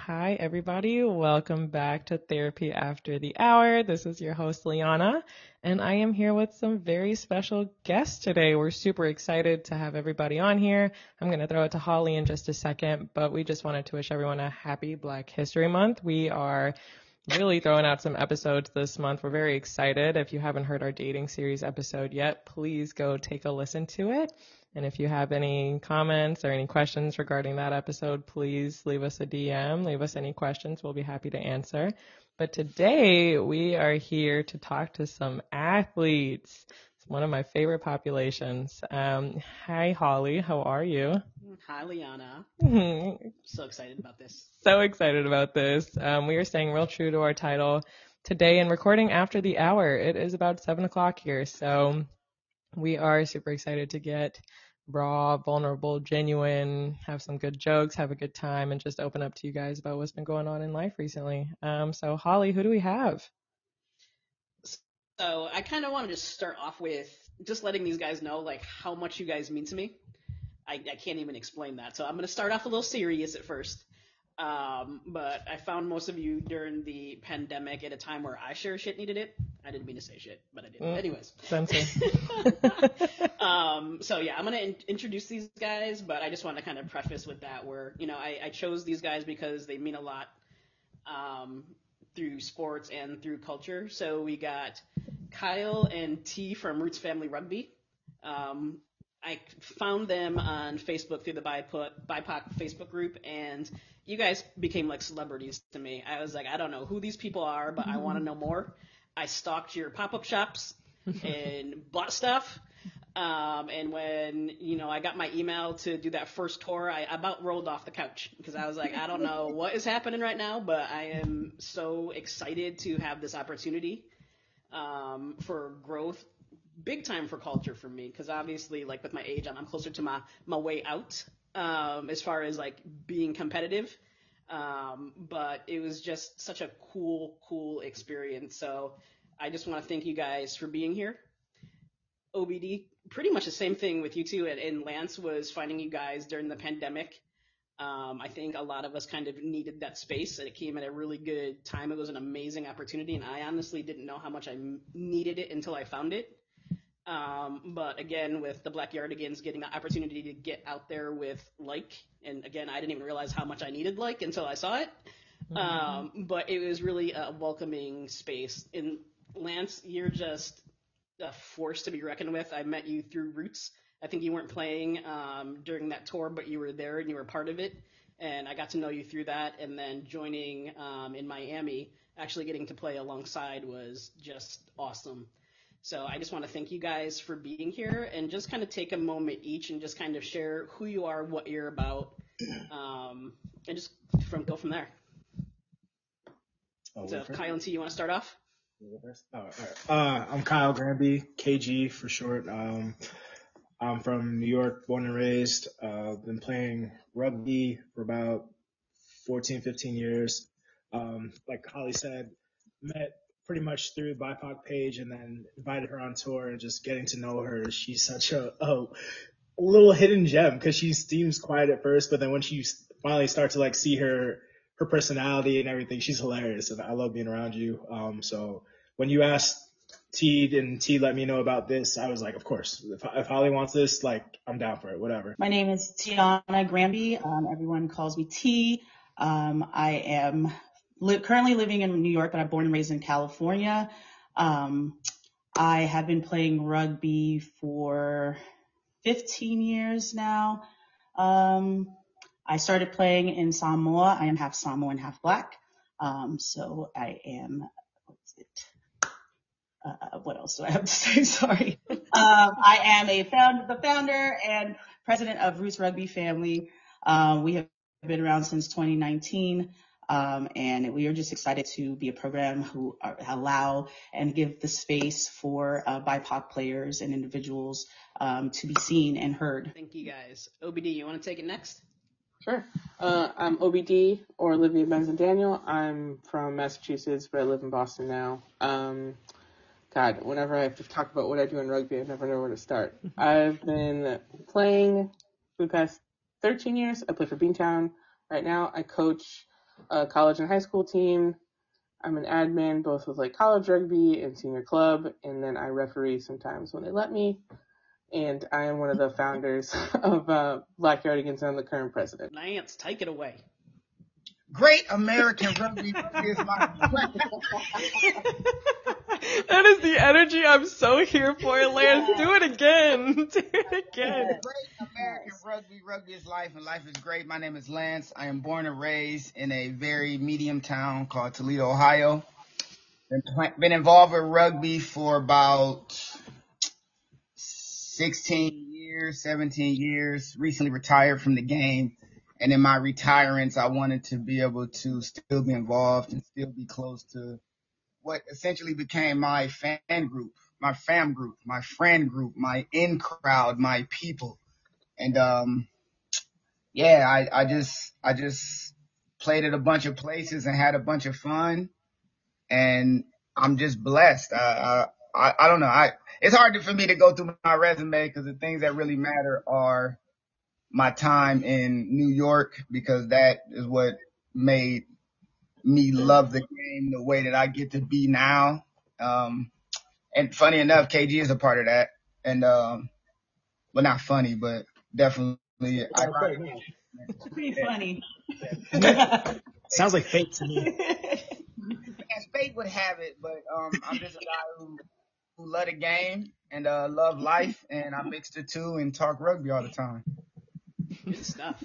Hi, everybody. Welcome back to Therapy After the Hour. This is your host, Liana, and I am here with some very special guests today. We're super excited to have everybody on here. I'm going to throw it to Holly in just a second, but we just wanted to wish everyone a happy Black History Month. We are really throwing out some episodes this month. We're very excited. If you haven't heard our dating series episode yet, please go take a listen to it. And if you have any comments or any questions regarding that episode, please leave us a DM, leave us any questions. We'll be happy to answer. But today we are here to talk to some athletes. It's one of my favorite populations. Hi, Holly. How are you? Hi, Liana. So excited about this. So excited about this. We are staying real true to our title today and recording after the hour. It is about 7 o'clock here. So we are super excited to get raw, vulnerable, genuine, have some good jokes, have a good time, and just open up to you guys about what's been going on in life recently. So Holly, who do we have? So I kind of wanted to start off with just letting these guys know like how much you guys mean to me. I can't even explain that. So I'm going to start off a little serious at first. But I found most of you during the pandemic at a time where I sure shit needed it. I didn't mean to say shit, but I did. Anyways. So yeah, I'm going to introduce these guys, but I just want to kind of preface with that where, I chose these guys because they mean a lot through sports and through culture. So we got Kyle and T from Roots Family Rugby. I found them on Facebook through the BIPOC Facebook group, and you guys became like celebrities to me. I was like, I don't know who these people are, but I want to know more. I stalked your pop-up shops and bought stuff. And when, I got my email to do that first tour, I about rolled off the couch because I was like, I don't know what is happening right now, but I am so excited to have this opportunity for growth. Big time for culture for me, because obviously, like with my age, I'm closer to my way out as far as like being competitive. But it was just such a cool experience. So I just want to thank you guys for being here. OBD, pretty much the same thing with you two, and Lance was finding you guys during the pandemic. I think a lot of us kind of needed that space, and it came at a really good time. It was an amazing opportunity, and I honestly didn't know how much I needed it until I found it. But again, with the Black Yardigans getting the opportunity to get out there with Like, and again, I didn't even realize how much I needed Like until I saw it. But it was really a welcoming space. And Lance, you're just a force to be reckoned with. I met you through Roots. I think you weren't playing during that tour, but you were there and you were part of it. And I got to know you through that. And then joining in Miami, actually getting to play alongside was just awesome. So I just want to thank you guys for being here and just kind of take a moment each and just kind of share who you are, what you're about, and just go from there. So Kyle and T, you want to start off? All right. I'm Kyle Granby, KG for short. I'm from New York, born and raised. Been playing rugby for about 14, 15 years. Like Holly said, met pretty much through BIPOC page and then invited her on tour and just getting to know her. She's such a little hidden gem because she seems quiet at first, but then when you finally start to like see her personality and everything, she's hilarious, and I love being around you. So when you asked T and T let me know about this, I was like, of course, if Holly wants this, like, I'm down for it, whatever. My name is Tiana Granby. Everyone calls me T. I am currently living in New York, but I'm born and raised in California. I have been playing rugby for 15 years now. I started playing in Samoa. I am half Samoan, half Black. So I am, what else do I have to say? Sorry. I am the founder and president of Roots Rugby Family. We have been around since 2019. And we are just excited to be a program who allow and give the space for BIPOC players and individuals to be seen and heard. Thank you guys. OBD, you want to take it next? Sure. I'm OBD, or Olivia Benzendaniel. I'm from Massachusetts, but I live in Boston now. God, whenever I have to talk about what I do in rugby, I never know where to start. I've been playing for the past 13 years. I play for Beantown. Right now, I coach a college and high school team. I'm an admin both with like college rugby and senior club, and then I referee sometimes when they let me. And I am one of the founders of Black Yardigans and I'm the current president. Lance, take it away. Great American Rugby is my That is the energy I'm so here for, Lance. Do it again. Do it again. Great American Rugby. Rugby is life and life is great. My name is Lance. I am born and raised in a very medium town called Toledo, Ohio. Been involved with rugby for about 16 years, 17 years. Recently retired from the game. And in my retirement, I wanted to be able to still be involved and still be close to what essentially became my fan group, my fam group, my friend group, my in crowd, my people. And I just played at a bunch of places and had a bunch of fun. And I'm just blessed. I don't know. It's hard for me to go through my resume because the things that really matter are my time in New York, because that is what made me love the game the way that I get to be now. And funny enough, KG is a part of that. And, well, not funny, but definitely ironic. Pretty funny. Sounds like fate to me. As fate would have it, but I'm just a guy who love the game and love life, and I mix the two and talk rugby all the time. Good stuff.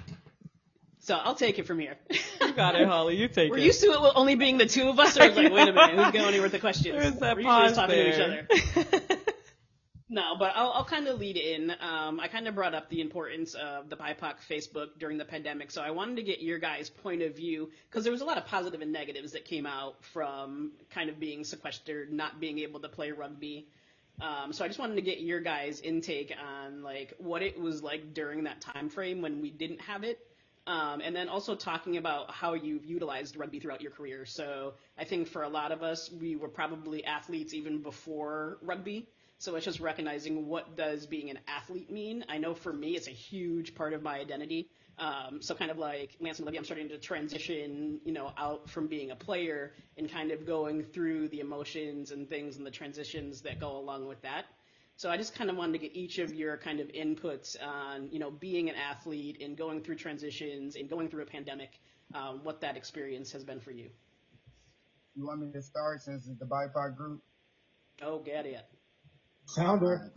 So I'll take it from here. You got it, Holly. You take We're it. used to it only being the two of us, or it's like, wait a minute, who's going here with the questions? There's that We're usually pause just talking there. to each other. No, but I'll kind of lead in. I kind of brought up the importance of the BIPOC Facebook during the pandemic, so I wanted to get your guys' point of view, because there was a lot of positive and negatives that came out from kind of being sequestered, not being able to play rugby. So I just wanted to get your guys' intake on like what it was like during that time frame when we didn't have it. And then also talking about how you've utilized rugby throughout your career. So I think for a lot of us, we were probably athletes even before rugby. So it's just recognizing what does being an athlete mean. I know for me, it's a huge part of my identity. So kind of like Lance and Olivia, I'm starting to transition, out from being a player and kind of going through the emotions and things and the transitions that go along with that. So I just kind of wanted to get each of your kind of inputs on, being an athlete and going through transitions and going through a pandemic, what that experience has been for you. You want me to start since it's the BIPOC group? Oh, get it. Sounder.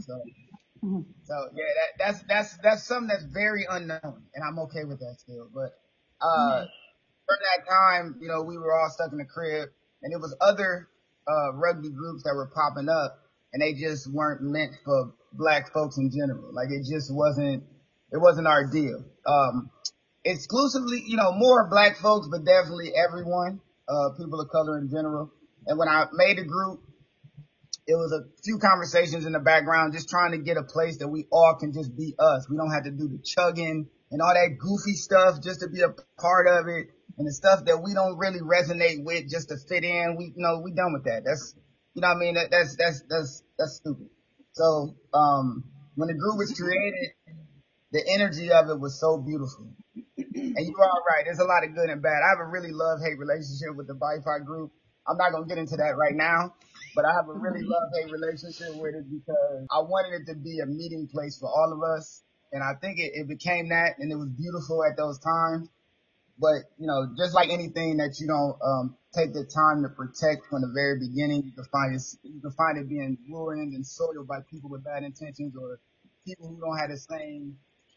So yeah, that's something that's very unknown, and I'm okay with that still. But during that time, we were all stuck in the crib, and it was other rugby groups that were popping up, and they just weren't meant for black folks in general. Like it wasn't our deal. Exclusively, more black folks, but definitely everyone, people of color in general. And when I made a group, it was a few conversations in the background, just trying to get a place that we all can just be us. We don't have to do the chugging and all that goofy stuff just to be a part of it, and the stuff that we don't really resonate with just to fit in. We done with that. That's, that's stupid. So, when the group was created, the energy of it was so beautiful. And you're all right. There's a lot of good and bad. I have a really love-hate relationship with the BIPOC group. I'm not going to get into that right now, but I have a really love-hate relationship with it because I wanted it to be a meeting place for all of us. And I think it became that, and it was beautiful at those times. But, just like anything that you don't take the time to protect from the very beginning, you can find it being ruined and soiled by people with bad intentions or people who don't have the same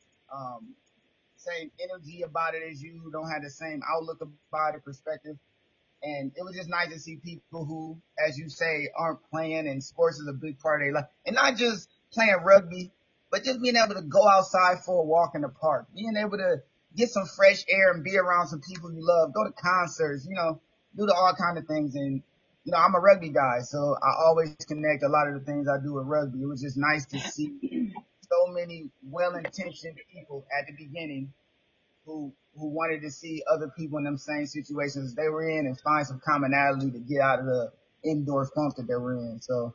energy about it as you, who don't have the same outlook about it, perspective. And it was just nice to see people who, as you say, aren't playing, and sports is a big part of their life. And not just playing rugby, but just being able to go outside for a walk in the park, being able to get some fresh air and be around some people you love, go to concerts, do all kind of things. And, I'm a rugby guy, so I always connect a lot of the things I do with rugby. It was just nice to see so many well-intentioned people at the beginning who wanted to see other people in them same situations they were in and find some commonality to get out of the indoor funk that they were in. So,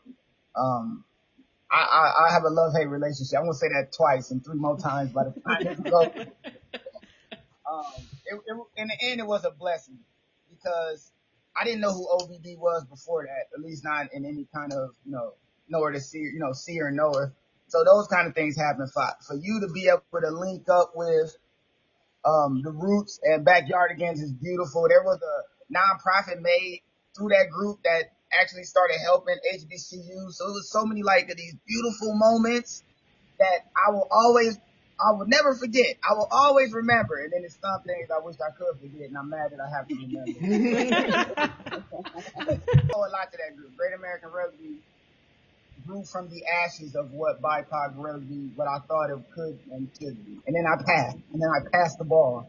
I have a love-hate relationship. I'm going to say that twice and 3 more times by the time it's over. in the end, it was a blessing because I didn't know who OBD was before that, at least not in any kind of, know her to see, see or know her. So those kind of things happen. For you to be able to link up with the Roots and Backyardigans is beautiful. There was a nonprofit made through that group that actually started helping HBCUs. So it was so many like these beautiful moments that I will never forget. I will always remember. And then there's some things I wish I could forget, and I'm mad that I have to remember. I owe a lot to that group. Great American Rugby grew from the ashes of what BIPOC rugby, what I thought it could and should be. And then I passed the ball.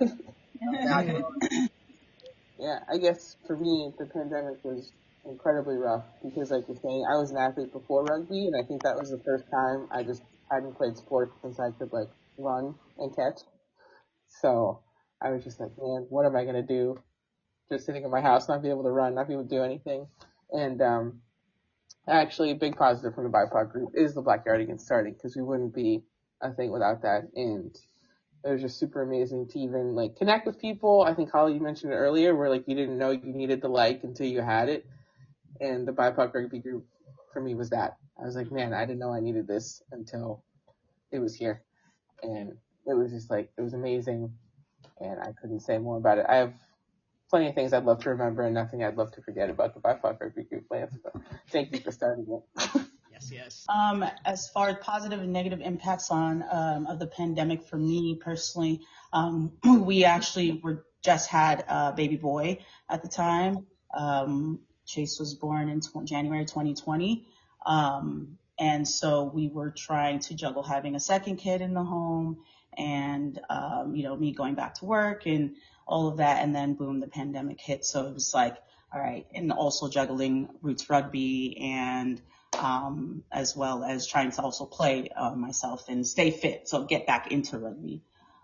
Yeah, I guess for me, the pandemic was incredibly rough because, like you're saying, I was an athlete before rugby, and I think that was the first time I just hadn't played sports since I could, like, run and catch. So I was just like, man, what am I going to do? Just sitting in my house, not be able to run, not be able to do anything. And actually, a big positive from the BIPOC group is the Backyardigans starting, because we wouldn't be a thing without that. And it was just super amazing to even, like, connect with people. I think, Holly, you mentioned it earlier, where, like, you didn't know you needed the like until you had it. And the BIPOC rugby group, for me, was that. I was like, man, I didn't know I needed this until it was here. And it was just, like, it was amazing. And I couldn't say more about it. I have plenty of things I'd love to remember and nothing I'd love to forget about the BIPOC rugby group, Lance. But thank you for starting it. Yes. As far as positive and negative impacts of the pandemic for me personally, we actually just had a baby boy at the time. Chase was born in January 2020. And so we were trying to juggle having a second kid in the home and, me going back to work and all of that. And then boom, the pandemic hit. So it was like, all right. And also juggling Roots Rugby and, as well as trying to also play myself and stay fit, so get back into rugby.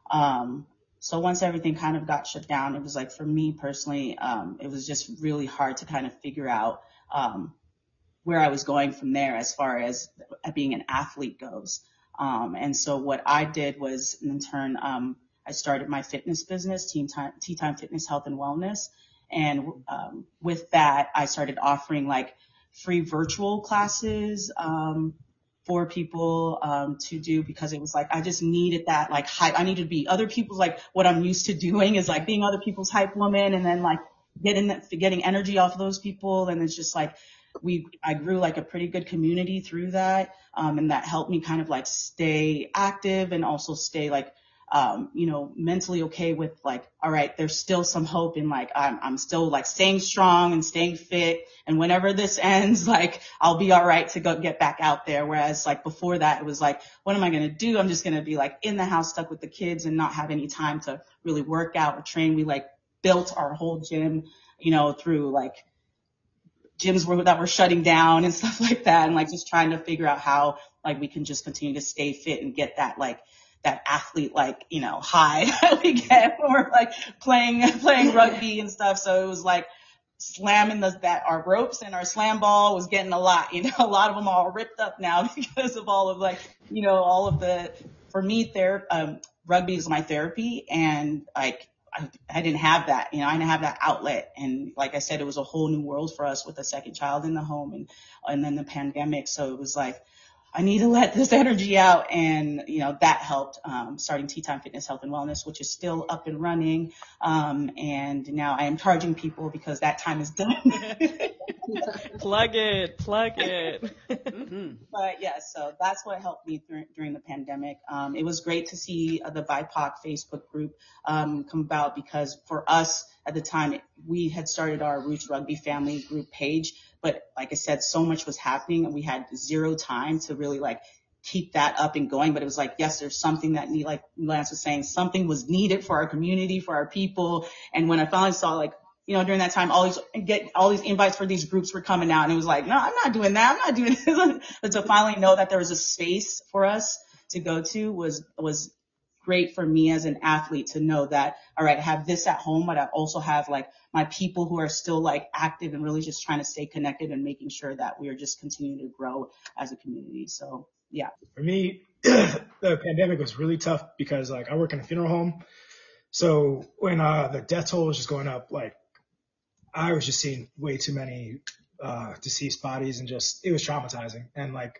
So once everything kind of got shut down, it was like, for me personally, it was just really hard to kind of figure out where I was going from there as far as being an athlete goes. And so what I did was, in turn, I started my fitness business, Tea Time Fitness, Health and Wellness. And with that, I started offering like free virtual classes for people to do, because it was like I just needed that like hype. I needed to be other people's, like what I'm used to doing is like being other people's hype woman, and then like getting energy off of those people. And it's just like I grew like a pretty good community through that, and that helped me kind of like stay active and also stay like mentally okay with like, all right, there's still some hope in like, I'm still like staying strong and staying fit. And whenever this ends, like I'll be all right to go get back out there. Whereas like before that, it was like, what am I going to do? I'm just going to be like in the house stuck with the kids and not have any time to really work out or train. We like built our whole gym, through like gyms that were shutting down and stuff like that. And like just trying to figure out how like we can just continue to stay fit and get that like that athlete, like, high that we get when we're like playing rugby and stuff. So it was like slamming our ropes, and our slam ball was getting a lot, a lot of them are all ripped up now because of all of like, all of for me, rugby is my therapy. And like, I didn't have that, I didn't have that outlet. And like I said, it was a whole new world for us with a second child in the home and then the pandemic. So it was like, I need to let this energy out. And, that helped, starting Tea Time Fitness, Health and Wellness, which is still up and running. And now I am charging people because that time is done. Plug it. Mm-hmm. But yeah, so that's what helped me during the pandemic. It was great to see the BIPOC Facebook group come about, because for us at the time, we had started our Roots Rugby family group page. But like I said, so much was happening and we had zero time to really like keep that up and going. But it was like, yes, there's something that like Lance was saying, something was needed for our community, for our people. And when I finally saw like, during that time, all these invites for these groups were coming out, and it was like, no, I'm not doing that. I'm not doing this. But to finally know that there was a space for us to go to was great for me as an athlete, to know that, all right, I have this at home, but I also have like my people who are still like active and really just trying to stay connected and making sure that we are just continuing to grow as a community. So yeah. For me, the pandemic was really tough because like I work in a funeral home. So when the death toll was just going up, like I was just seeing way too many deceased bodies, and just it was traumatizing. And like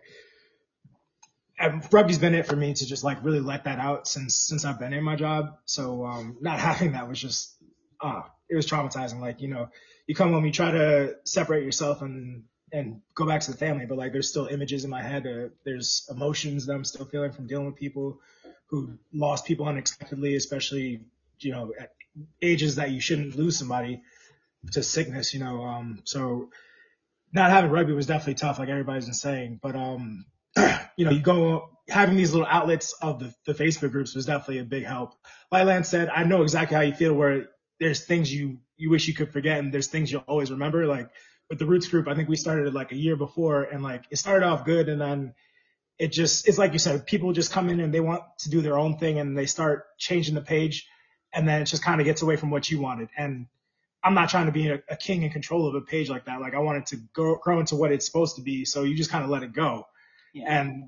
rugby's been it for me to just like really let that out since I've been in my job. So not having that was just it was traumatizing. Like, you know, you come home, you try to separate yourself and go back to the family, but like there's still images in my head. There's emotions that I'm still feeling from dealing with people who lost people unexpectedly, especially, you know, at ages that you shouldn't lose somebody to sickness, you know. So not having rugby was definitely tough, like everybody's been saying. But you know, having these little outlets of the Facebook groups was definitely a big help. Like Lance said, I know exactly how you feel, where there's things you wish you could forget, and there's things you'll always remember. Like with the Roots group, I think we started it like a year before, and like it started off good, and then it's like you said, people just come in and they want to do their own thing, and they start changing the page, and then it just kind of gets away from what you wanted. And I'm not trying to be a king in control of a page like that. Like I want it to grow into what it's supposed to be. So you just kind of let it go. Yeah. And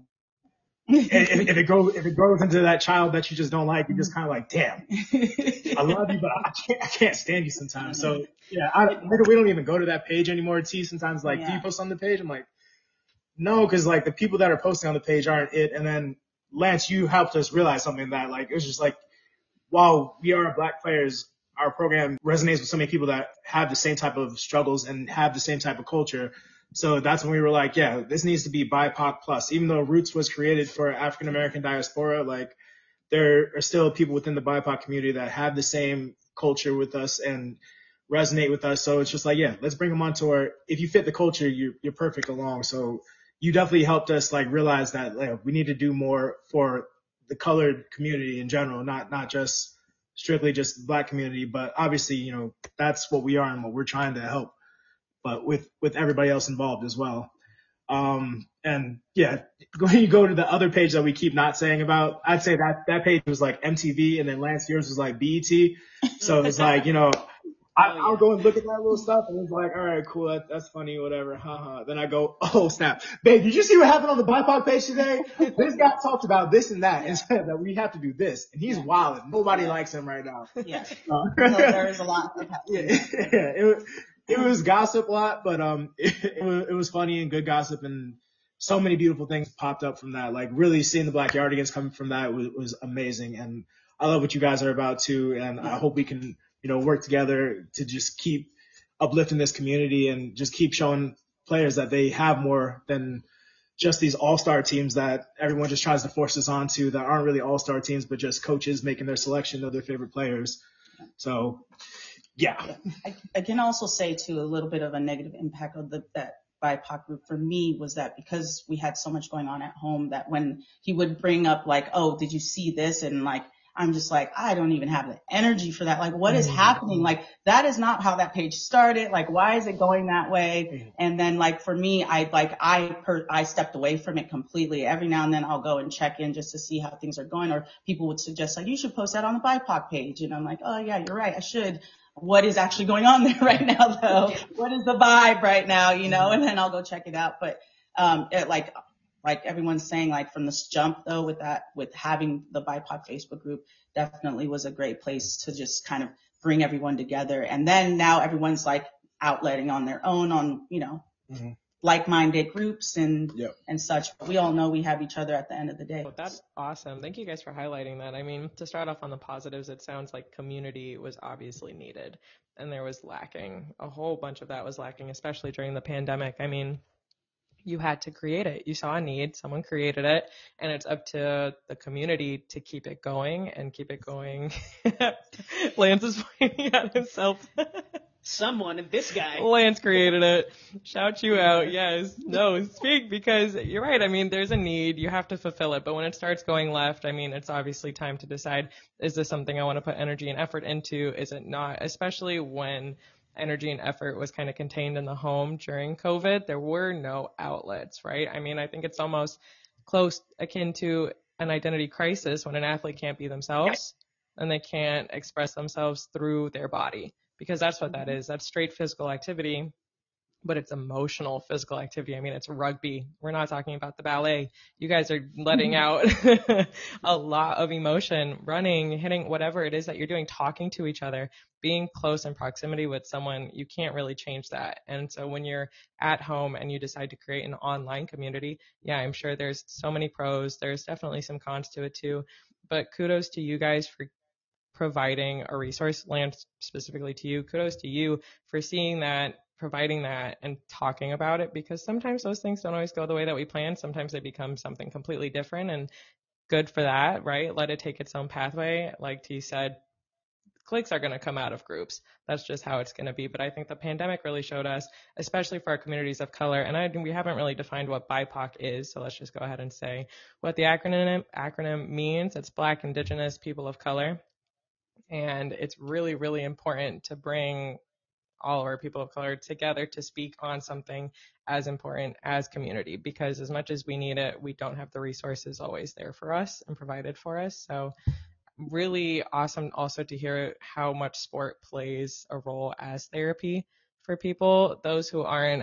if it grows into that child that you just don't like, you're just kind of like, damn, I love you, but I can't stand you sometimes. So yeah, we don't even go to that page anymore. T sometimes like, do you post on the page? I'm like, no, because like the people that are posting on the page aren't it. And then Lance, you helped us realize something that like, it was just like, while we are Black players, our program resonates with so many people that have the same type of struggles and have the same type of culture. So that's when we were like, yeah, this needs to be BIPOC plus. Even though Roots was created for African American diaspora, like there are still people within the BIPOC community that have the same culture with us and resonate with us. So it's just like, yeah, let's bring them on tour. If you fit the culture, you're perfect along. So you definitely helped us like realize that like, we need to do more for the colored community in general, not just strictly just the Black community, but obviously, you know, that's what we are and what we're trying to help, but with everybody else involved as well. And yeah, when you go to the other page that we keep not saying about, I'd say that page was like MTV, and then Lance, yours was like BET. So it's like, you know, I'll go and look at that little stuff, and it's like, all right, cool, that's funny, whatever, haha. Then I go, oh snap, babe, did you see what happened on the BIPOC page today? This guy talked about this and that, and said that we have to do this, and he's wild. Nobody likes him right now. Yeah, there is a lot of happening. It was gossip a lot, but it was funny and good gossip, and so many beautiful things popped up from that. Like really seeing the Black Yardigans coming from that was amazing, and I love what you guys are about too, and I hope we can, you know, work together to just keep uplifting this community and just keep showing players that they have more than just these all-star teams that everyone just tries to force us onto, that aren't really all-star teams, but just coaches making their selection of their favorite players. So, yeah. I can also say too, a little bit of a negative impact of that BIPOC group for me was that because we had so much going on at home, that when he would bring up like, oh, did you see this? And like, I'm just like, I don't even have the energy for that. Like, what is happening? Like, that is not how that page started. Like, why is it going that way? And then like, for me, I stepped away from it completely. Every now and then I'll go and check in just to see how things are going, or people would suggest like, you should post that on the BIPOC page. And I'm like, oh yeah, you're right. I should. What is actually going on there right now though? What is the vibe right now? You know, and then I'll go check it out. But, like everyone's saying, like from this jump though, with having the BIPOC Facebook group, definitely was a great place to just kind of bring everyone together. And then now everyone's like outletting on their own on, you know, like-minded groups and such. But we all know we have each other at the end of the day. Well, that's awesome. Thank you guys for highlighting that. I mean, to start off on the positives, it sounds like community was obviously needed, and there was lacking. A whole bunch of that was lacking, especially during the pandemic. I mean, you had to create it. You saw a need, someone created it, and it's up to the community to keep it going and keep it going. Lance is pointing at himself. Someone, this guy. Lance created it. Shout you out. Yes. No, speak, because you're right. I mean, there's a need. You have to fulfill it. But when it starts going left, I mean, it's obviously time to decide, is this something I want to put energy and effort into? Is it not? Especially when energy and effort was kind of contained in the home during COVID. There were no outlets, right? I mean, I think it's almost close akin to an identity crisis when an athlete can't be themselves and they can't express themselves through their body, because that's what that is. That's straight physical activity but it's emotional physical activity. I mean, it's rugby. We're not talking about the ballet. You guys are letting out a lot of emotion, running, hitting, whatever it is that you're doing, talking to each other, being close in proximity with someone. You can't really change that. And so when you're at home and you decide to create an online community, yeah, I'm sure there's so many pros. There's definitely some cons to it too, but kudos to you guys for providing a resource. Lance, specifically to you, kudos to you for seeing that, providing that, and talking about it, because sometimes those things don't always go the way that we plan. Sometimes they become something completely different, and good for that, right? Let it take its own pathway. Like T said, cliques are going to come out of groups. That's just how it's going to be. But I think the pandemic really showed us, especially for our communities of color, and we haven't really defined what BIPOC is, so let's just go ahead and say what the acronym means. It's Black, Indigenous, People of Color. And it's really, really important to bring all of our people of color together to speak on something as important as community, because as much as we need it, we don't have the resources always there for us and provided for us. So really awesome also to hear how much sport plays a role as therapy for people, those who aren't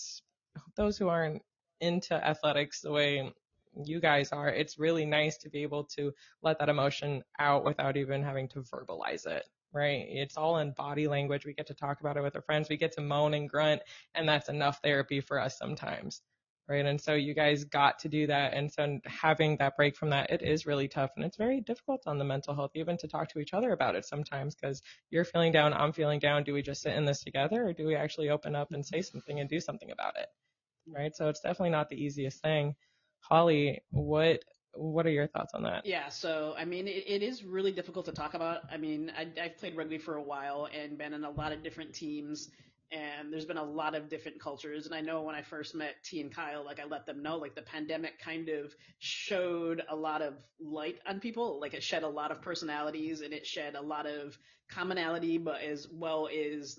into athletics the way you guys are. It's really nice to be able to let that emotion out without even having to verbalize it, right? It's all in body language. We get to talk about it with our friends. We get to moan and grunt, and that's enough therapy for us sometimes, right? And so you guys got to do that. And so having that break from that, it is really tough, and it's very difficult on the mental health, even to talk to each other about it sometimes, because you're feeling down, I'm feeling down. Do we just sit in this together, or do we actually open up and say something and do something about it, right? So it's definitely not the easiest thing. Holly, what are your thoughts on that? Yeah, so I mean, it is really difficult to talk about. I mean, I've played rugby for a while and been in a lot of different teams, and there's been a lot of different cultures. And I know when I first met T and Kyle, like I let them know, like the pandemic kind of showed a lot of light on people. Like it shed a lot of personalities, and it shed a lot of commonality, but as well as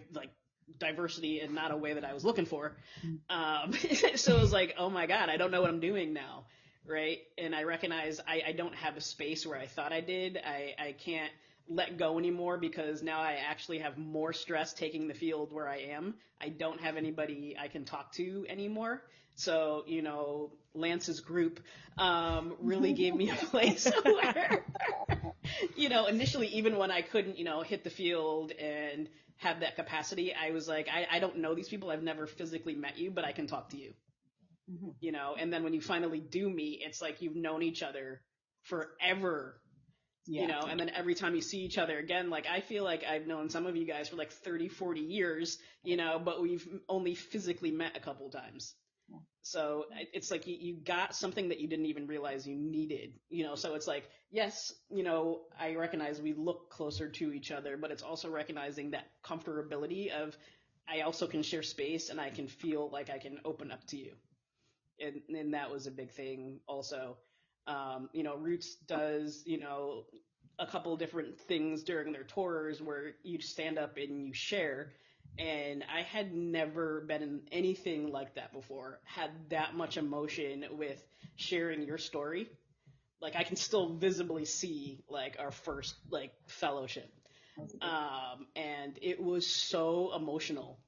diversity in not a way that I was looking for. So it was like, oh my God, I don't know what I'm doing now. Right. And I recognize I don't have a space where I thought I did. I can't let go anymore because now I actually have more stress taking the field where I am. I don't have anybody I can talk to anymore. So, Lance's group really gave me a place where, initially, even when I couldn't, hit the field and have that capacity, I was like, I don't know these people. I've never physically met you, but I can talk to you. And then when you finally do meet, it's like you've known each other forever, and then every time you see each other again, like I feel like I've known some of you guys for like 30, 40 years, but we've only physically met a couple times. So it's like you got something that you didn't even realize you needed, so it's like, yes, I recognize we look closer to each other, but it's also recognizing that comfortability of I also can share space and I can feel like I can open up to you. And that was a big thing also. Roots does, a couple different things during their tours where you stand up and you share. And I had never been in anything like that before, had that much emotion with sharing your story. Like I can still visibly see like our first like fellowship. And it was so emotional.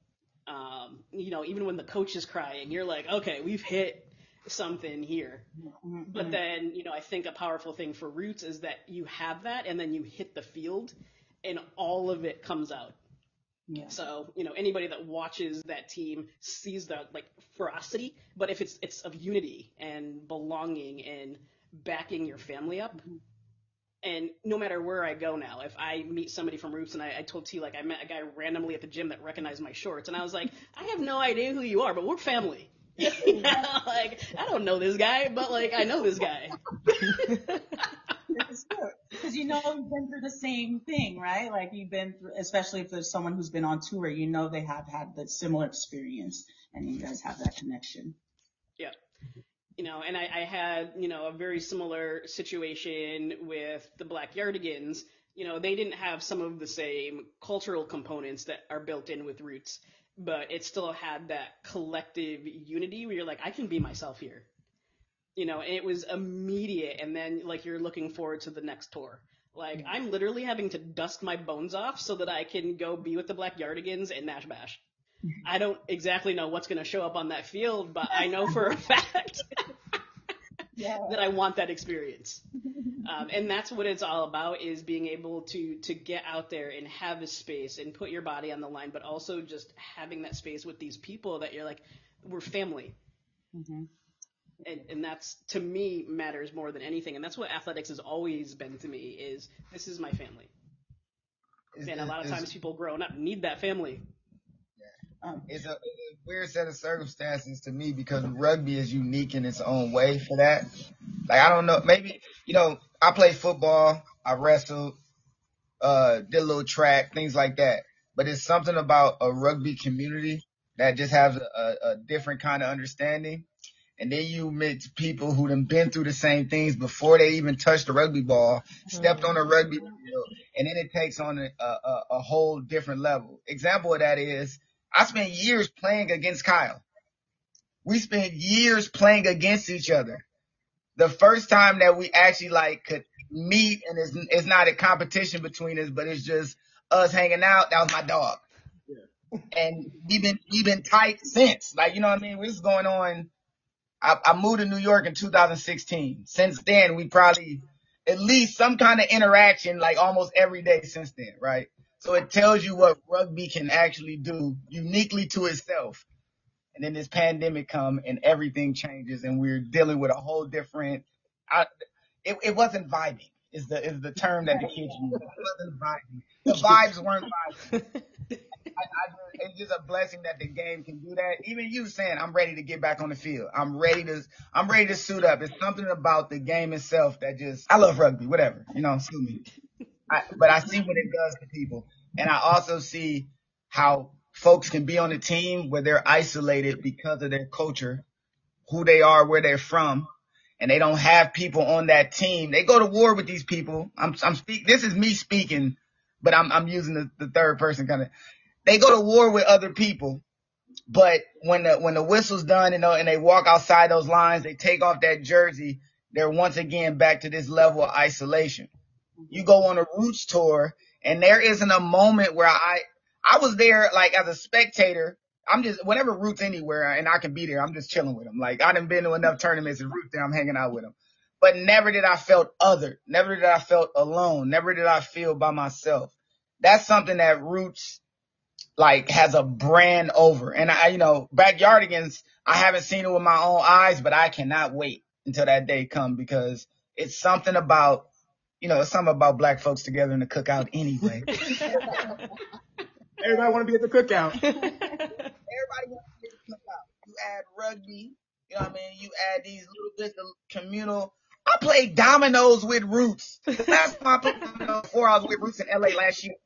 Even when the coach is crying, you're like, okay, we've hit something here. But then, I think a powerful thing for Roots is that you have that and then you hit the field and all of it comes out. Yeah. So, anybody that watches that team sees that like ferocity, but if it's of unity and belonging and backing your family up. And no matter where I go now, if I meet somebody from Roots, and I told T, like, I met a guy randomly at the gym that recognized my shorts, and I was like, I have no idea who you are, but we're family. Like, I don't know this guy, but, like, I know this guy. It's good. Because you've been through the same thing, right? Like, you've been through, especially if there's someone who's been on tour, they have had the similar experience, and you guys have that connection. Yeah. And I had, a very similar situation with the Black Yardigans. They didn't have some of the same cultural components that are built in with Roots, but it still had that collective unity where you're like, I can be myself here. And it was immediate. And then like, you're looking forward to the next tour. Like I'm literally having to dust my bones off so that I can go be with the Black Yardigans and Nash Bash. I don't exactly know what's going to show up on that field, but I know for a fact that I want that experience. And that's what it's all about, is being able to get out there and have a space and put your body on the line, but also just having that space with these people that you're like, we're family. Mm-hmm. And that's, to me, matters more than anything. And that's what athletics has always been to me, is this is my family. And a lot of times people growing up need that family. It's a weird set of circumstances to me, because rugby is unique in its own way for that. Like, I don't know, maybe, I played football, I wrestled, did a little track, things like that. But it's something about a rugby community that just has a different kind of understanding. And then you meet people who done been through the same things before they even touched the rugby ball, stepped on a rugby field, and then it takes on a whole different level. Example of that is, I spent years playing against Kyle. We spent years playing against each other. The first time that we actually could meet, and it's not a competition between us, but it's just us hanging out, that was my dog. Yeah. And we've been tight since. You know what I mean? This is going on. I moved to New York in 2016. Since then, we probably at least some kind of interaction almost every day since then, right? So it tells you what rugby can actually do uniquely to itself. And then this pandemic come and everything changes, and we're dealing with a whole different. It wasn't vibing. Is the term that the kids use. It wasn't vibing. The vibes weren't vibing. It's just a blessing that the game can do that. Even you saying, I'm ready to get back on the field. I'm ready to suit up. It's something about the game itself that I love rugby, whatever, sue me. But I see what it does to people. And I also see how folks can be on a team where they're isolated because of their culture, who they are, where they're from, and they don't have people on that team. They go to war with these people. This is me speaking, but I'm using the third person kind of. They go to war with other people, but when the whistle's done, and they walk outside those lines, they take off that jersey, they're once again back to this level of isolation. You go on a Roots tour, and there isn't a moment where I was there as a spectator. I'm just, whenever Roots anywhere and I can be there, I'm just chilling with them. I done been to enough tournaments and Roots there, I'm hanging out with them. But never did I felt othered. Never did I felt alone. Never did I feel by myself. That's something that Roots has a brand over. And Backyardigans, I haven't seen it with my own eyes, but I cannot wait until that day come, because it's something about, it's something about black folks together in the cookout anyway. Everybody want to be at the cookout. Everybody want to be at the cookout. You add rugby, you know what I mean? You add these little bits of communal. I played dominoes with Roots. Last time I played dominoes before, I was with Roots in LA last year.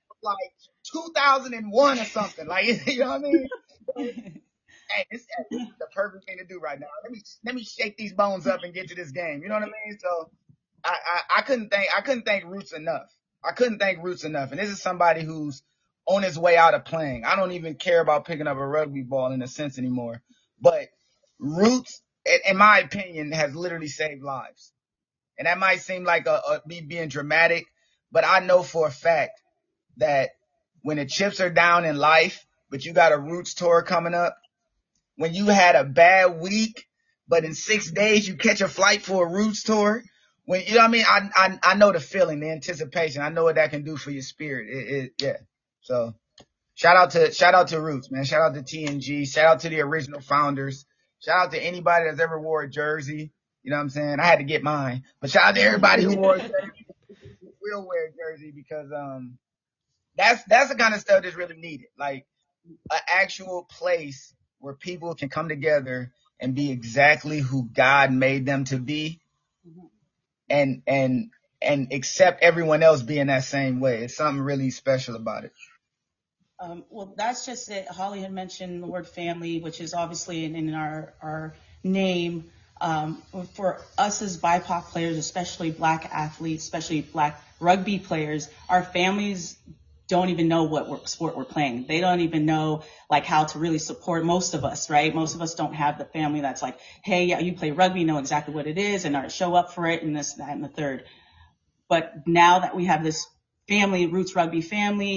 2001 or something. You know what I mean? Hey, this is the perfect thing to do right now. Let me shake these bones up and get to this game. You know what I mean? So I couldn't thank Roots enough. I couldn't thank Roots enough. And this is somebody who's on his way out of playing. I don't even care about picking up a rugby ball in a sense anymore. But Roots, in my opinion, has literally saved lives. And that might seem like me being dramatic, but I know for a fact that when the chips are down in life, but you got a Roots tour coming up, when you had a bad week, but in 6 days you catch a flight for a Roots tour, when you know what I mean, I know the feeling, the anticipation. I know what that can do for your spirit. Yeah. So shout out to Roots, man. Shout out to TNG. Shout out to the original founders. Shout out to anybody that's ever wore a jersey. You know what I'm saying? I had to get mine, but shout out to everybody who wore a jersey, will wear a jersey, because that's the kind of stuff that's really needed. An actual place where people can come together and be exactly who God made them to be, and accept everyone else being that same way. It's something really special about it. Well, that's just it. Holly had mentioned the word family, which is obviously in our name. For us as BIPOC players, especially black athletes, especially black rugby players, our families don't even know what sport we're playing. They don't even know how to really support most of us, right? Most of us don't have the family that's like, hey, yeah, you play rugby, know exactly what it is, and show up for it, and this, that, and the third. But now that we have this family, Roots Rugby family,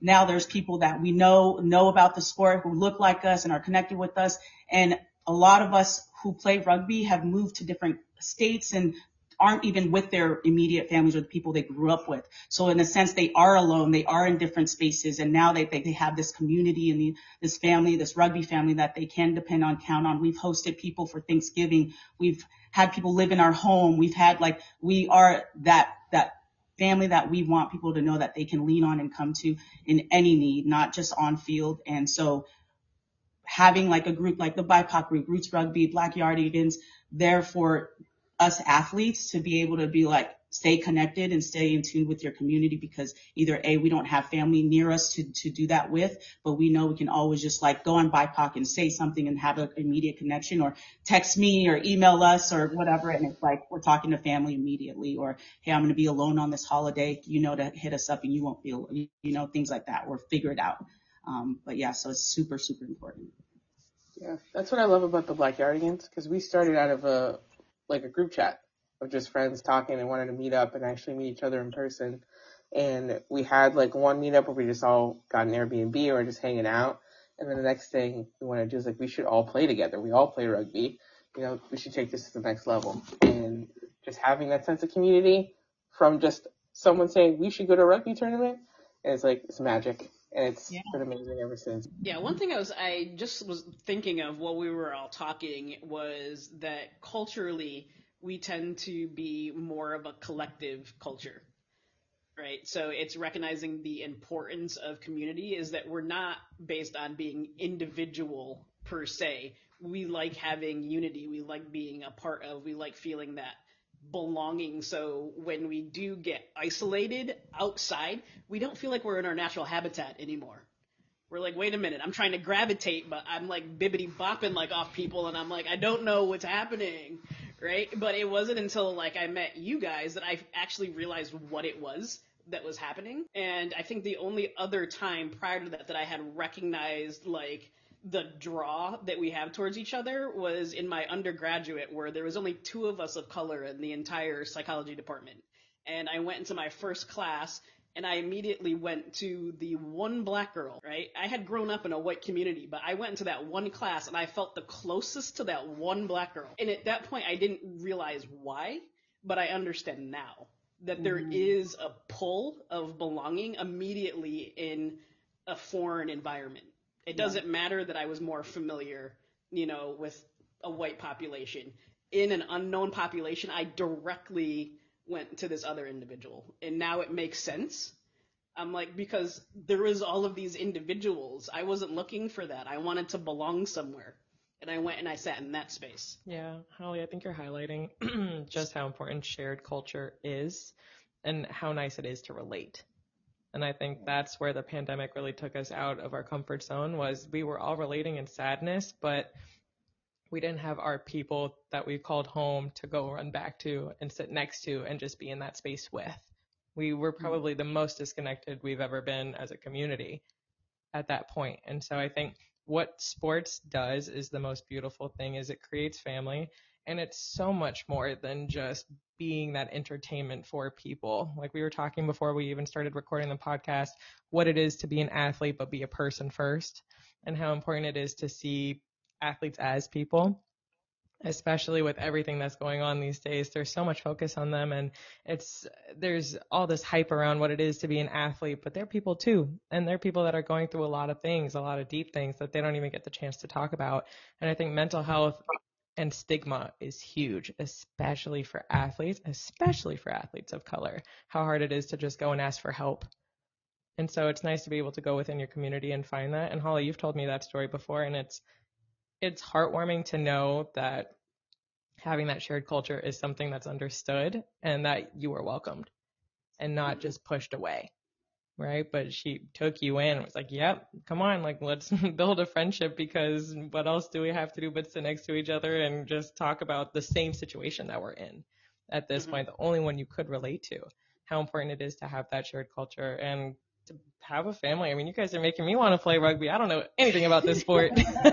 now there's people that we know about the sport, who look like us and are connected with us. And a lot of us who play rugby have moved to different states and aren't even with their immediate families or the people they grew up with. So in a sense, they are alone. They are in different spaces. And now they have this community and this family, this rugby family that they can depend on, count on. We've hosted people for Thanksgiving. We've had people live in our home. We've had we are that family that we want people to know that they can lean on and come to in any need, not just on field. And so having a group like the BIPOC group, Roots Rugby, Black Yardigans, there for us athletes to be able to be stay connected and stay in tune with your community, because either A, we don't have family near us to do that with, but we know we can always just go on BIPOC and say something and have an immediate connection, or text me or email us or whatever. And it's we're talking to family immediately, or, hey, I'm going to be alone on this holiday, to hit us up and you won't feel, things like that, or figure it out. But yeah, so it's super, super important. Yeah, that's what I love about the Black Yardigans, because we started out of a group chat of just friends talking and wanted to meet up and actually meet each other in person. And we had one meetup where we just all got an Airbnb or just hanging out. And then the next thing we want to do is we should all play together. We all play rugby. We should take this to the next level. And just having that sense of community from just someone saying we should go to a rugby tournament. And it's magic. And it's been amazing ever since. Yeah, one thing I just was thinking of while we were all talking was that culturally we tend to be more of a collective culture, right? So it's recognizing the importance of community, is that we're not based on being individual per se. We like having unity. We like being a part of, we like feeling that belonging. So when we do get isolated outside, we don't feel like we're in our natural habitat anymore. We're wait a minute, I'm trying to gravitate, but I'm bibbity bopping off people, and I'm I don't know what's happening, right? But it wasn't until I met you guys that I actually realized what it was that was happening. And I think the only other time prior to that I had recognized the draw that we have towards each other was in my undergraduate, where there was only 2 of us of color in the entire psychology department. And I went into my first class, and I immediately went to the one black girl, right? I had grown up in a white community, but I went into that one class and I felt the closest to that one black girl. And at that point, I didn't realize why, but I understand now that there is a pull of belonging immediately in a foreign environment. It doesn't matter that I was more familiar, with a white population. In an unknown population, I directly went to this other individual. And now it makes sense. I'm because there is all of these individuals. I wasn't looking for that. I wanted to belong somewhere. And I went and I sat in that space. Yeah, Holly, I think you're highlighting just how important shared culture is and how nice it is to relate. And I think that's where the pandemic really took us out of our comfort zone, was we were all relating in sadness, but we didn't have our people that we called home to go run back to and sit next to and just be in that space with. We were probably the most disconnected we've ever been as a community at that point. And so I think what sports does is the most beautiful thing, is it creates family. And it's so much more than just being that entertainment for people. Like we were talking before we even started recording the podcast, what it is to be an athlete, but be a person first, and how important it is to see athletes as people, especially with everything that's going on these days. There's so much focus on them, and there's all this hype around what it is to be an athlete, but they're people too. And they're people that are going through a lot of things, a lot of deep things that they don't even get the chance to talk about. And I think mental health and stigma is huge, especially for athletes of color, how hard it is to just go and ask for help. And so it's nice to be able to go within your community and find that. And Holly, you've told me that story before, and it's heartwarming to know that having that shared culture is something that's understood and that you are welcomed and not just pushed away, right? But she took you in and was like, yep, come on, let's build a friendship, because what else do we have to do but sit next to each other and just talk about the same situation that we're in at this point, the only one you could relate to, how important it is to have that shared culture. And to have a family. I mean, you guys are making me want to play rugby. I don't know anything about this sport.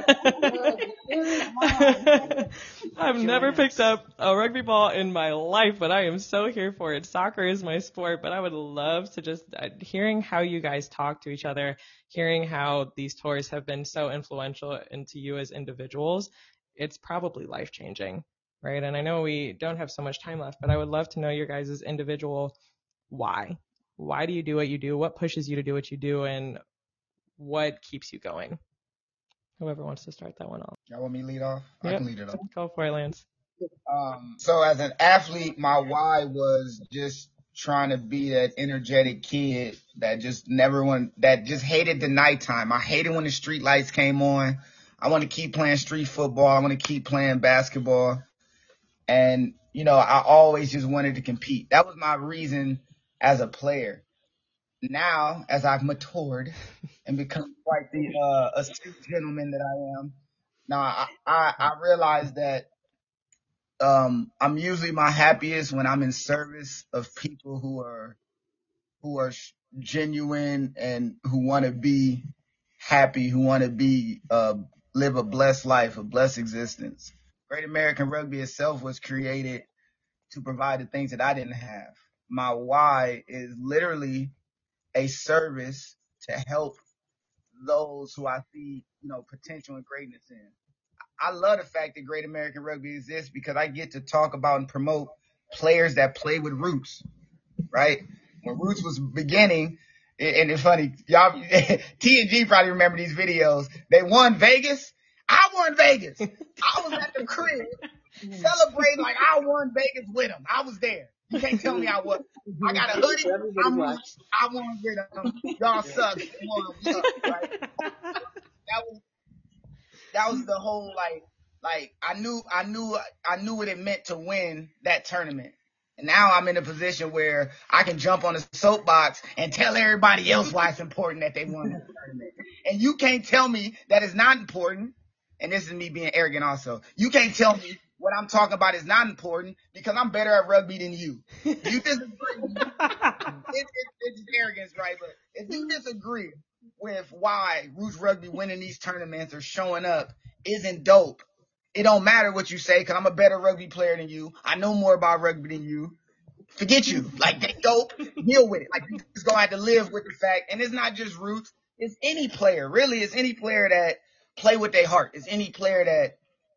I've never picked up a rugby ball in my life, but I am so here for it. Soccer is my sport, but I would love to just hearing how you guys talk to each other, hearing how these tours have been so influential into you as individuals. It's probably life-changing, right? And I know we don't have so much time left, but I would love to know your guys' individual why. Why do you do what you do? What pushes you to do what you do? And what keeps you going? Whoever wants to start that one off. Y'all want me to lead off? I Yep. can lead it off. Go for it, Lance. So as an athlete, my why was just trying to be that energetic kid that just that just hated the nighttime. I hated when the street lights came on. I want to keep playing street football. I want to keep playing basketball. And, I always just wanted to compete. That was my reason as a player. Now, as I've matured and become quite the astute gentleman that I am, now I realize that I'm usually my happiest when I'm in service of people who are genuine and who want to be happy, who want to be live a blessed life, a blessed existence. Great American Rugby itself was created to provide the things that I didn't have. My why is literally a service to help those who I see, potential and greatness in. I love the fact that Great American Rugby exists because I get to talk about and promote players that play with Roots, right? When Roots was beginning, and it's funny, y'all, T and G probably remember these videos. They won Vegas. I won Vegas. I was at the crib celebrating like I won Vegas with them. I was there. You can't tell me I wasn't. I got a hoodie. I won with them. Y'all suck. They won. We up, right? That was the whole like I knew what it meant to win that tournament. And now I'm in a position where I can jump on a soapbox and tell everybody else why it's important that they won that tournament. And you can't tell me that it's not important. And this is me being arrogant also. You can't tell me what I'm talking about is not important because I'm better at rugby than you. You disagree. It's arrogance, right? But if you disagree with why Roots Rugby winning these tournaments or showing up isn't dope, it don't matter what you say because I'm a better rugby player than you. I know more about rugby than you. Forget you. Like, they dope. Deal with it. Like, you just gonna have to live with the fact. And it's not just Roots. It's any player. Really, it's any player that play with their heart. It's any player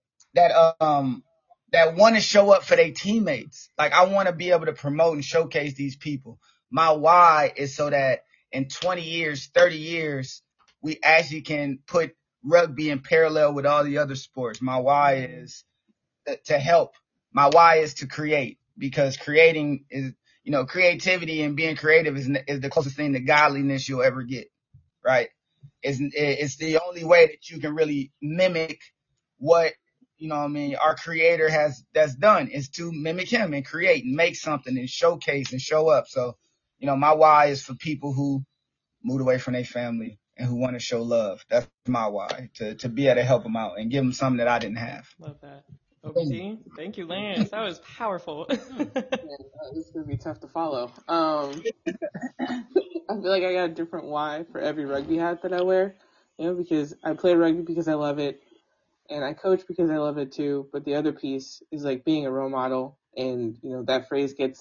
that want to show up for their teammates. Like, I want to be able to promote and showcase these people. My why is so that in 20 years, 30 years, we actually can put rugby in parallel with all the other sports. My why is to help. My why is to create, because creating is, creativity and being creative is the closest thing to godliness you'll ever get, right? It's the only way that you can really mimic what, our creator that's done, is to mimic him and create and make something and showcase and show up. So, my why is for people who moved away from their family and who want to show love. That's my why, to be able to help them out and give them something that I didn't have. Love that. OBD, thank you, Lance. That was powerful. This is going to be tough to follow. I feel like I got a different why for every rugby hat that I wear, because I play rugby because I love it, and I coach because I love it too. But the other piece is like being a role model, and that phrase gets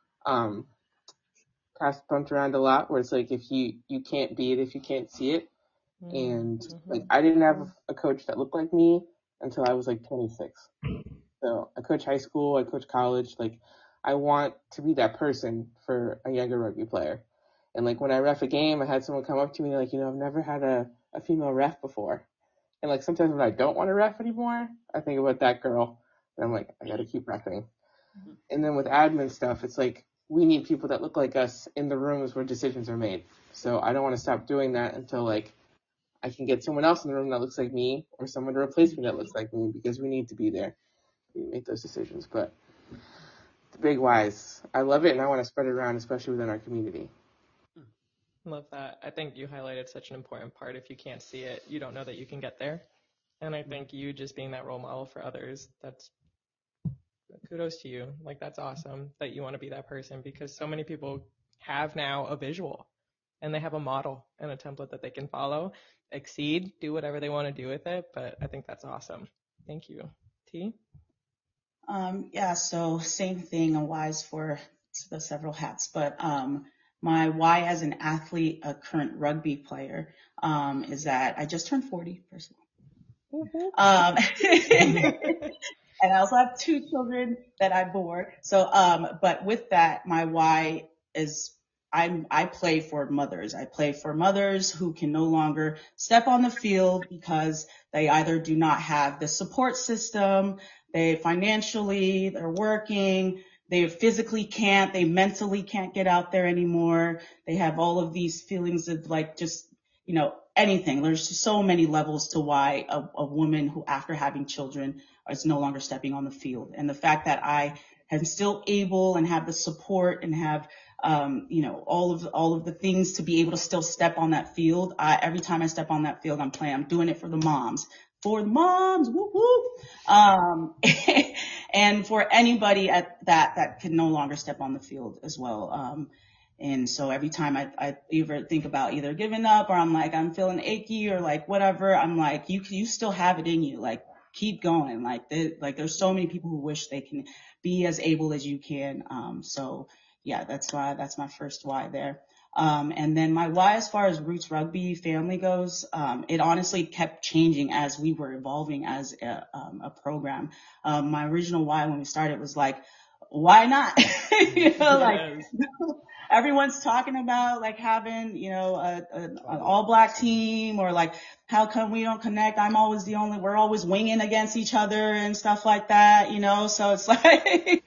bumped around a lot, where it's like if you can't be it if you can't see it. And like I didn't have a coach that looked like me until I was like 26. So I coach high school, I coach college. Like, I want to be that person for a younger rugby player. And like when I ref a game, I had someone come up to me like, I've never had a female ref before. And like sometimes when I don't want to ref anymore, I think about that girl and I'm like, I got to keep refing. And then with admin stuff, it's like we need people that look like us in the rooms where decisions are made. So I don't want to stop doing that until like I can get someone else in the room that looks like me or someone to replace me that looks like me, because we need to be there. We make those decisions. But the big whys, I love it and I want to spread it around, especially within our community. Love that. I think you highlighted such an important part. If you can't see it, you don't know that you can get there. And I think you just being that role model for others, that's kudos to you. Like, that's awesome that you want to be that person, because so many people have now a visual. and they have a model and a template that they can follow, exceed, do whatever they want to do with it. But I think that's awesome. Thank you. T? Yeah, so same thing, a Y's for the several hats, but my Y as an athlete, a current rugby player, is that I just turned 40, first of all. And I also have 2 children that I bore. So, but with that, my why is I play for mothers. I play for mothers who can no longer step on the field because they either do not have the support system, they're working, they physically can't, they mentally can't get out there anymore. They have all of these feelings of like just, anything. There's just so many levels to why a woman who, after having children, is no longer stepping on the field. And the fact that I am still able and have the support and have, all of the things to be able to still step on that field. Every time I step on that field, I'm doing it for the moms. For the moms, whoop whoop. And for anybody at that can no longer step on the field as well. And so every time I either think about either giving up or I'm like, I'm feeling achy or like whatever, I'm like, you still have it in you. Like, keep going. Like there's so many people who wish they can be as able as you can. So yeah, that's my first why there. And then my why as far as Roots Rugby family goes, it honestly kept changing as we were evolving as a program. My original why when we started was like, why not? Like everyone's talking about like having, an all black team, or like, how come we don't connect? We're always winging against each other and stuff like that, so it's like,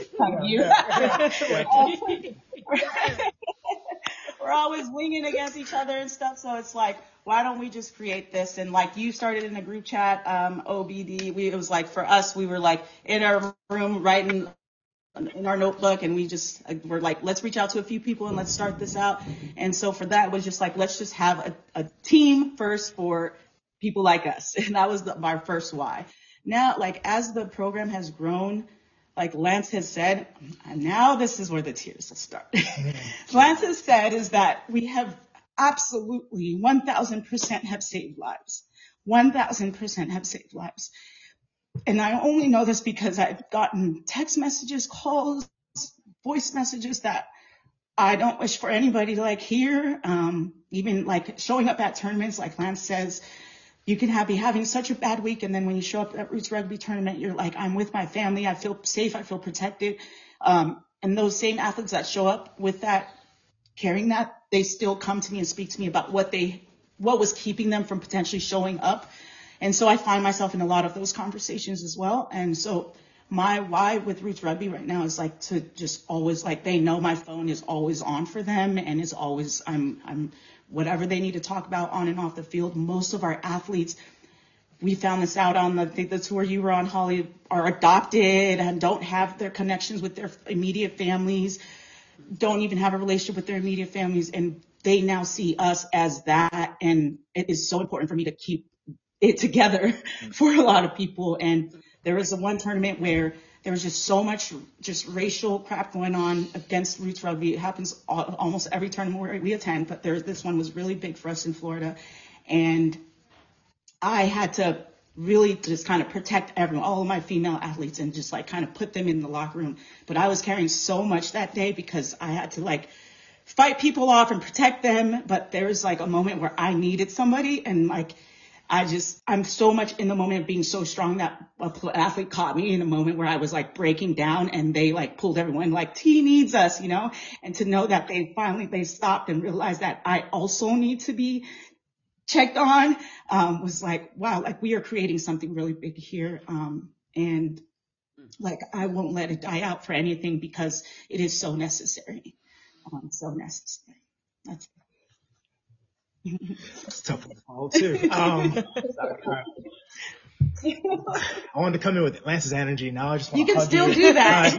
we're always winging against each other and stuff. So it's like, why don't we just create this? And like you started in a group chat, OBD, it was like for us, we were like in our room writing in our notebook, and we're like, let's reach out to a few people and let's start this out. And so for that, it was just like, let's just have a team first for people like us. And that was my first why. Now, like, as the program has grown, like Lance has said, and now this is where the tears will start. Lance has said is that we have absolutely 1,000% have saved lives. 1,000% have saved lives. And I only know this because I've gotten text messages, calls, voice messages that I don't wish for anybody to like hear. Even like showing up at tournaments, like Lance says, you can be having such a bad week, and then when you show up at Roots Rugby tournament, you're like, I'm with my family, I feel safe, I feel protected. And those same athletes that show up with that, carrying that, they still come to me and speak to me about what was keeping them from potentially showing up. And so I find myself in a lot of those conversations as well. And so my why with Roots Rugby right now is like to just always, like, they know my phone is always on for them, and is always, I'm whatever they need to talk about on and off the field. Most of our athletes, we found this out on the tour you were on, Holly, are adopted and don't have their connections with their immediate families, don't even have a relationship with their immediate families. And they now see us as that. And it is so important for me to keep it together for a lot of people. And there was one tournament where there was just so much just racial crap going on against Roots Rugby. It happens almost every tournament where we attend, but this one was really big for us in Florida. And I had to really just kind of protect everyone, all of my female athletes, and just like kind of put them in the locker room. But I was carrying so much that day because I had to like fight people off and protect them. But there was like a moment where I needed somebody, and like, I'm so much in the moment of being so strong that an athlete caught me in a moment where I was like breaking down, and they like pulled everyone like, T needs us, and to know that they stopped and realized that I also need to be checked on, was like, wow, like we are creating something really big here. And like, I won't let it die out for anything because it is so necessary. So necessary. That's That's a tough one to follow too. I wanted to come in with Lance's energy. Now I just want you can still do that.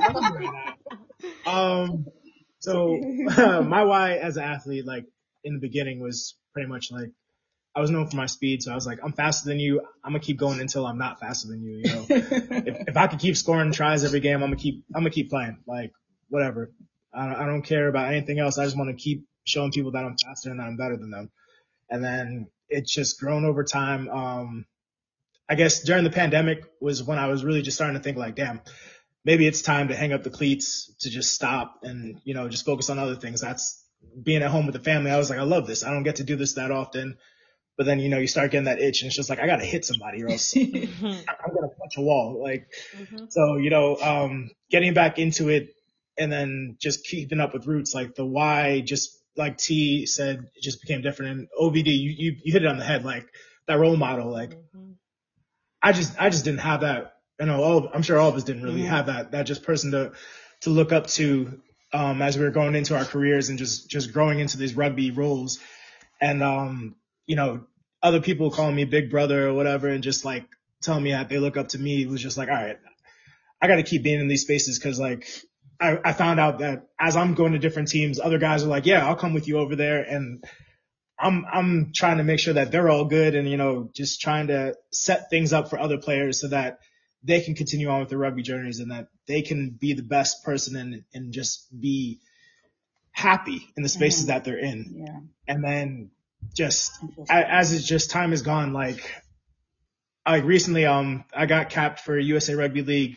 So my why as an athlete, like in the beginning, was pretty much like, I was known for my speed. So I was like, I'm faster than you. I'm gonna keep going until I'm not faster than you. If I could keep scoring tries every game, I'm gonna keep playing. Like whatever. I don't care about anything else. I just want to keep showing people that I'm faster and that I'm better than them. And then it's just grown over time. I guess during the pandemic was when I was really just starting to think like, damn, maybe it's time to hang up the cleats, to just stop and, just focus on other things. That's being at home with the family. I was like, I love this. I don't get to do this that often. But then, you start getting that itch and it's just like, I got to hit somebody or else I'm going to punch a wall. So, getting back into it and then just keeping up with Roots, like the why, just like T said, it just became different. And OVD, you hit it on the head, like that role model, like I just didn't have that. I'm sure all of us didn't really have that just person to look up to, as we were going into our careers and just growing into these rugby roles. And, other people calling me big brother or whatever and just like telling me that they look up to me, it was just like, all right, I got to keep being in these spaces. Cause like I found out that as I'm going to different teams, other guys are like, yeah, I'll come with you over there. And I'm trying to make sure that they're all good and, just trying to set things up for other players so that they can continue on with their rugby journeys and that they can be the best person and just be happy in the spaces that they're in. Yeah. And then just as it's just time has gone, like recently, I got capped for USA Rugby League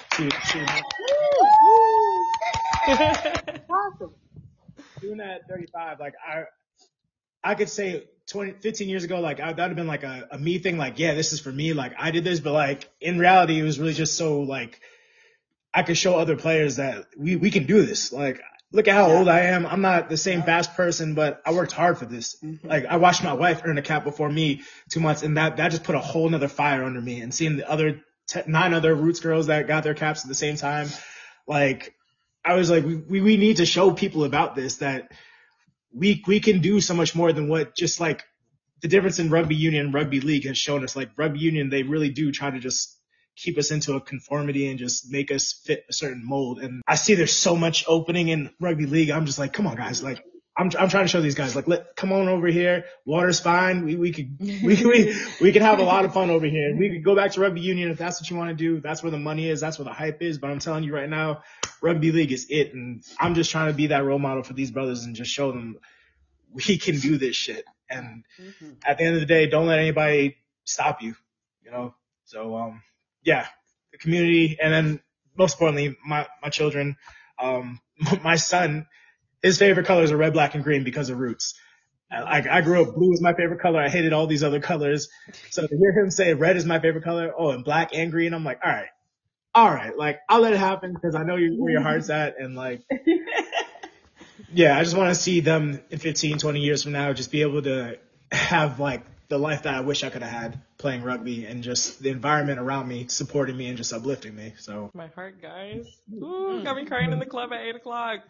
Awesome. doing that at 35, like I could say 15 years ago, like that would have been like a me thing. Like, yeah, this is for me. Like I did this, but like in reality, it was really just so like I could show other players that we can do this. Like, look at how old I am. I'm not the same fast person, but I worked hard for this. Like I watched my wife earn a cap before me 2 months, and that just put a whole nother fire under me. And seeing the other 9 other Roots girls that got their caps at the same time, like I was like, we need to show people about this, that we can do so much more than what just like the difference in rugby union and rugby league has shown us. Like rugby union, they really do try to just keep us into a conformity and just make us fit a certain mold. And I see there's so much opening in rugby league. I'm just like, come on guys. Like I'm trying to show these guys, like, come on over here. Water's fine. We could have a lot of fun over here. We could go back to rugby union if that's what you want to do. That's where the money is. That's where the hype is. But I'm telling you right now, rugby league is it. And I'm just trying to be that role model for these brothers and just show them we can do this shit. And at the end of the day, don't let anybody stop you, So, yeah, the community. And then most importantly, my children, my son, his favorite colors are red, black, and green because of Roots. I grew up, blue is my favorite color. I hated all these other colors. So to hear him say red is my favorite color, and black and green, I'm like, all right, like I'll let it happen because I know where your heart's at. And like, yeah, I just want to see them in 15, 20 years from now, just be able to have like the life that I wish I could have had playing rugby, and just the environment around me supporting me and just uplifting me. So my heart, guys. Ooh, got me crying in the club at 8:00.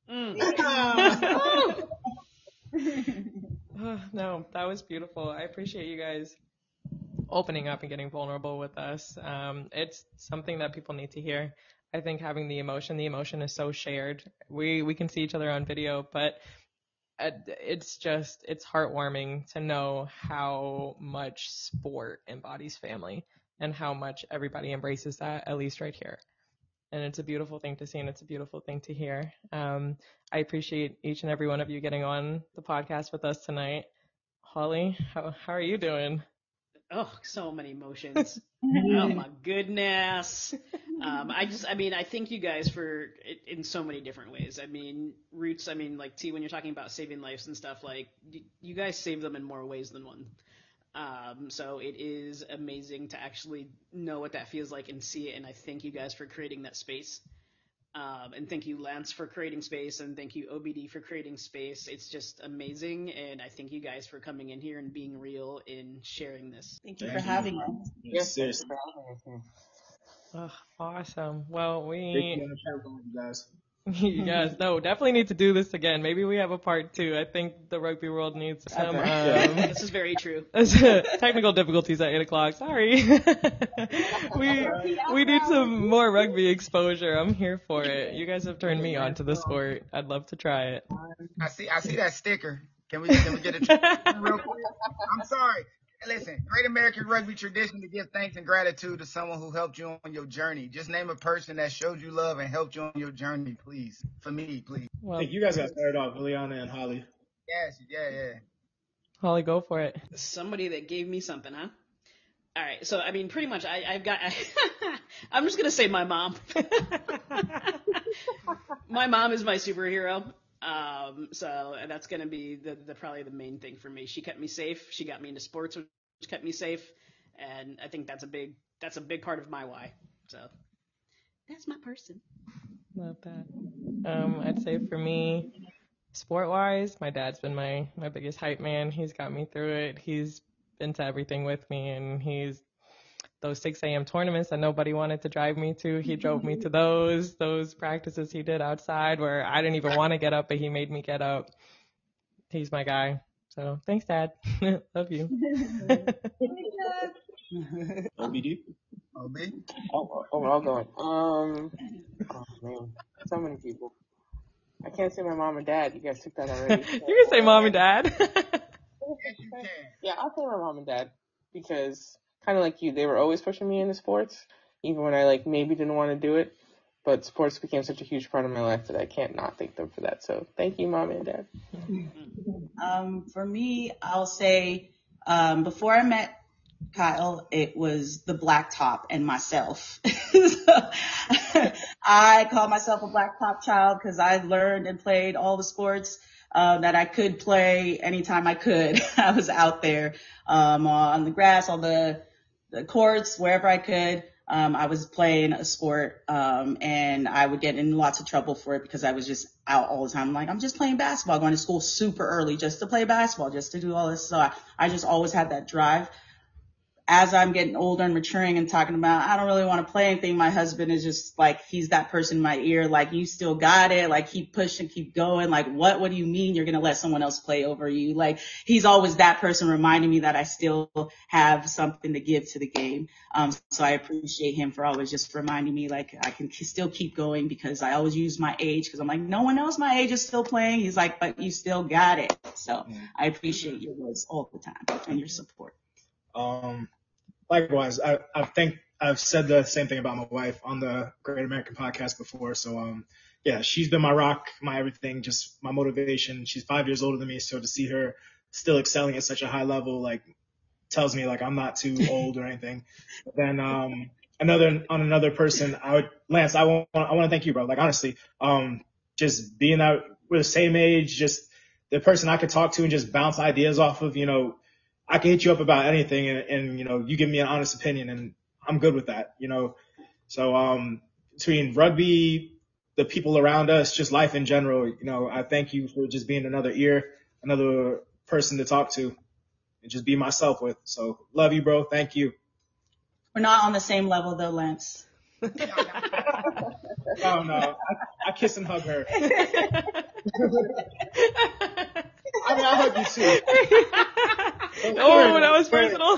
No, that was beautiful. I appreciate you guys opening up and getting vulnerable with us. It's something that people need to hear. I think having the emotion is so shared. We can see each other on video, but it's heartwarming to know how much sport embodies family and how much everybody embraces that, at least right here. And it's a beautiful thing to see, and it's a beautiful thing to hear. I appreciate each and every one of you getting on the podcast with us tonight. Holly, how are you doing? Oh, so many emotions. Oh my goodness. I thank you guys for it in so many different ways. I mean, Roots, like T, when you're talking about saving lives and stuff, like you guys save them in more ways than one. So it is amazing to actually know what that feels like and see it. And I thank you guys for creating that space. And thank you, Lance, for creating space, and thank you, OBD, for creating space. It's just amazing, and I thank you guys for coming in here and being real in sharing this. Thank you for having us. Yes, seriously. Oh, awesome. Well, guys. You guys, no, definitely need to do this again. Maybe we have a part 2. I think the rugby world needs some. This is very true. Technical difficulties at 8:00. Sorry. we need some more rugby exposure. I'm here for it. You guys have turned me on to the sport. I'd love to try it. I see that sticker. Can we get it real quick? I'm sorry. Listen, great American rugby tradition to give thanks and gratitude to someone who helped you on your journey. Just name a person that showed you love and helped you on your journey, please. For me, please. I Well, think you guys got started off, Liana and Holly. Yes, yeah. Holly, go for it. Somebody that gave me something, huh? All right. So, I mean, pretty much I'm just going to say my mom. My mom is my superhero. So that's going to be probably the main thing for me. She kept me safe. She got me into sports, which kept me safe. And I think that's a big part of my why. So that's my person. Love that. I'd say for me, sport-wise, my dad's been my biggest hype man. He's got me through it. He's been to everything with me, and he's those 6 a.m. tournaments that nobody wanted to drive me to. He drove me to those practices he did outside where I didn't even want to get up, but he made me get up. He's my guy. So thanks, Dad. Love you. OBD? OB? I'll go. Oh man, so many people. I can't say my mom and dad. You guys took that already. You can say mom and dad. Yes, you can. Yeah, I'll say my mom and dad because kind of like you, they were always pushing me into sports, even when I maybe didn't want to do it. But sports became such a huge part of my life that I can't not thank them for that. So thank you, Mom and Dad. For me, I'll say before I met Kyle, it was the blacktop and myself. So, I call myself a blacktop child because I learned and played all the sports that I could play anytime I could. I was out there on the grass, on the courts, wherever I could. I was playing a sport, and I would get in lots of trouble for it because I was just out all the time. I'm just playing basketball, going to school super early just to play basketball, just to do all this. So I just always had that drive. As I'm getting older and maturing and talking about, I don't really want to play anything, my husband is just he's that person in my ear, you still got it, keep pushing, keep going, what do you mean you're going to let someone else play over you? He's always that person reminding me that I still have something to give to the game. So I appreciate him for always just reminding me, I can still keep going because I always use my age because I'm no one else my age is still playing. He's but you still got it. So I appreciate your words all the time and your support. Likewise, I think I've said the same thing about my wife on the Great American podcast before. So, yeah, she's been my rock, my everything, just my motivation. She's 5 years older than me. So to see her still excelling at such a high level, tells me I'm not too old or anything. But then, another person, Lance, I want to thank you, bro. Honestly, just being that we're the same age, just the person I could talk to and just bounce ideas off of, I can hit you up about anything and you give me an honest opinion and I'm good with that, So, between rugby, the people around us, just life in general, I thank you for just being another ear, another person to talk to and just be myself with. So love you, bro. Thank you. We're not on the same level though, Lance. Oh no, I kiss and hug her. I mean, I hug you too. Oh, that was personal.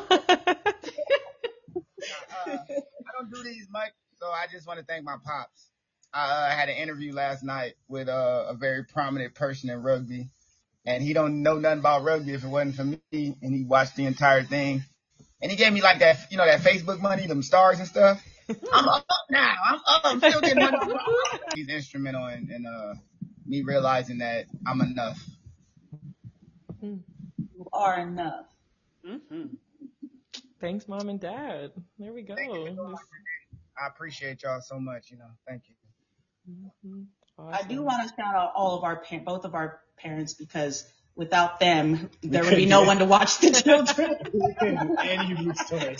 I don't do these, Mike, so I just want to thank my pops. I had an interview last night with a very prominent person in rugby, and he don't know nothing about rugby if it wasn't for me, and he watched the entire thing. And he gave me that, that Facebook money, them stars and stuff. I'm up now. I'm up. I'm still getting money. He's instrumental in me realizing that I'm enough. You are enough. Mm-hmm. Thanks, Mom and Dad. There we go. I appreciate y'all so much. Thank you. Mm-hmm. Awesome. I do want to shout out all of both of our parents because without them, there would be no one to watch the children. And you lose toys.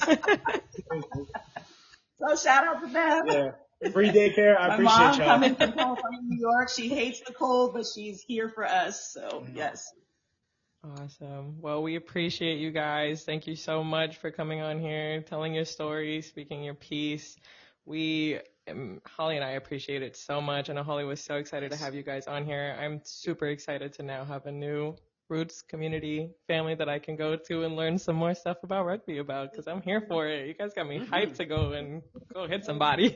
So shout out to them. Yeah. Free daycare. I appreciate y'all. My mom y'all. coming from California, New York. She hates the cold, but she's here for us. So yes. Awesome. Well, we appreciate you guys. Thank you so much for coming on here, telling your story, speaking your piece. Holly and I appreciate it so much. I know Holly was so excited to have you guys on here. I'm super excited to now have a new Roots community family that I can go to and learn some more stuff about rugby about because I'm here for it. You guys got me hyped to go hit somebody.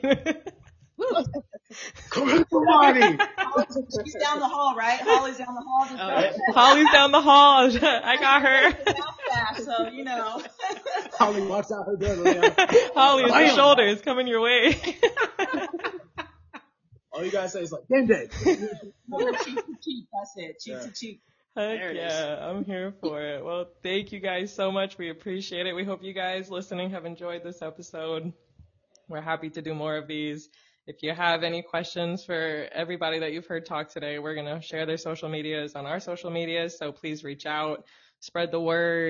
Somebody. She's down the hall, right? Holly's down the hall. Holly's down the hall. I got her. laugh. So, Holly walks out her door. Leon. Holly, it's the Bam! shoulders coming your way. All you gotta say is like, game day. cheek to cheek. That's it. Cheek to cheek. Heck There it yeah, I'm here for it. Well, thank you guys so much. We appreciate it. We hope you guys listening have enjoyed this episode. We're happy to do more of these. If you have any questions for everybody that you've heard talk today, we're going to share their social medias on our social medias. So please reach out, spread the word.